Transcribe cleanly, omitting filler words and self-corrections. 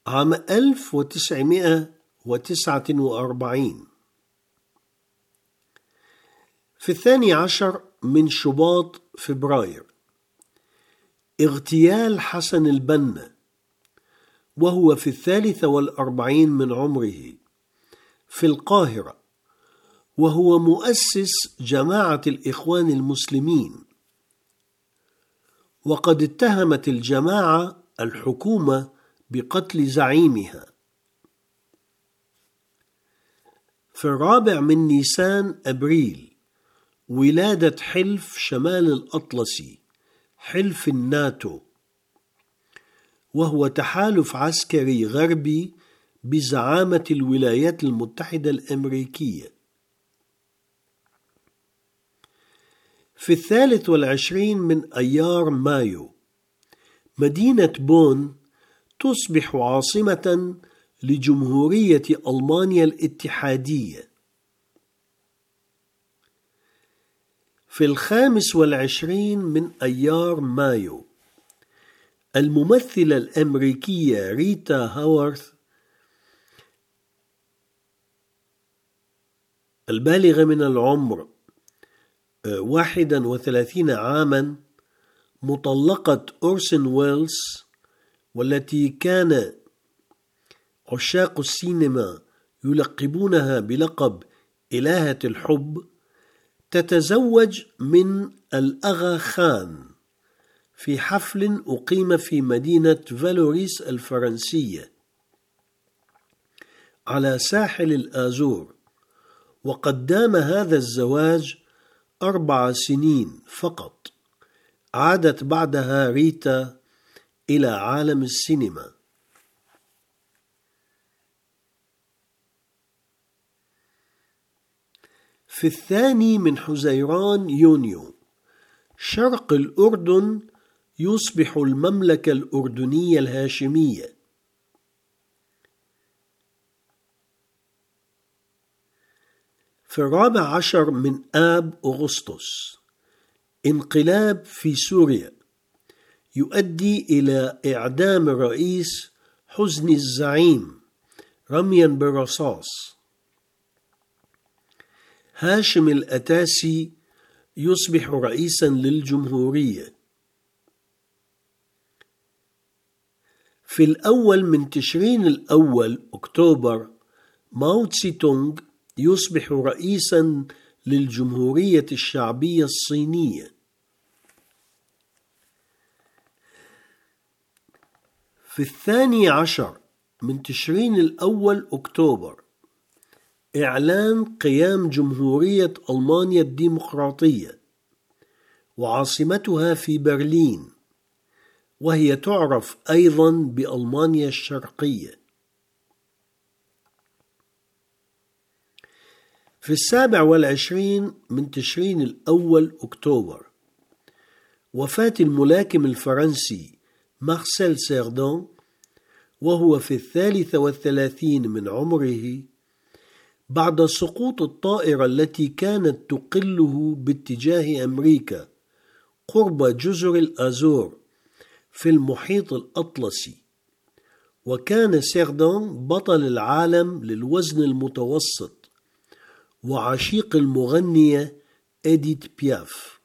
عام 1949 في 12 من شباط فبراير اغتيال حسن البنا وهو في 43 من عمره في القاهرة، وهو مؤسس جماعة الإخوان المسلمين، وقد اتهمت الجماعة الحكومة بقتل زعيمها. في 4 من نيسان أبريل ولادة حلف شمال الأطلسي، حلف الناتو، وهو تحالف عسكري غربي بزعامة الولايات المتحدة الأمريكية. في 23 من أيار مايو مدينة بون تصبح عاصمة لجمهورية ألمانيا الاتحادية. في 25 من أيار مايو الممثلة الأمريكية ريتا هاورث البالغة من العمر 31 عاما، مطلقة أورسون ويلز، والتي كان عشاق السينما يلقبونها بلقب إلهة الحب، تتزوج من الأغا خان في حفل أقيم في مدينة فالوريس الفرنسية على ساحل الآزور، وقد دام هذا الزواج 4 سنين فقط. عادت بعدها ريتا إلى عالم السينما. في 2 من حزيران يونيو شرق الأردن يصبح المملكة الأردنية الهاشمية. في 14 من آب أغسطس انقلاب في سوريا يؤدي إلى إعدام الرئيس حسني الزعيم رميا بالرصاص. هاشم الأتاسي يصبح رئيسا للجمهورية. في 1 من تشرين الأول أكتوبر ماو تسي تونغ يصبح رئيسا للجمهورية الشعبية الصينية. في 12 من تشرين الأول أكتوبر إعلان قيام جمهورية ألمانيا الديمقراطية، وعاصمتها في برلين، وهي تعرف أيضا بألمانيا الشرقية. في 27 من تشرين الأول أكتوبر وفاة الملاكم الفرنسي مارسيل سيردان وهو في 33 من عمره، بعد سقوط الطائرة التي كانت تقله باتجاه أمريكا قرب جزر الآزور في المحيط الأطلسي. وكان سيردان بطل العالم للوزن المتوسط وعشيق المغنية إديث بياف.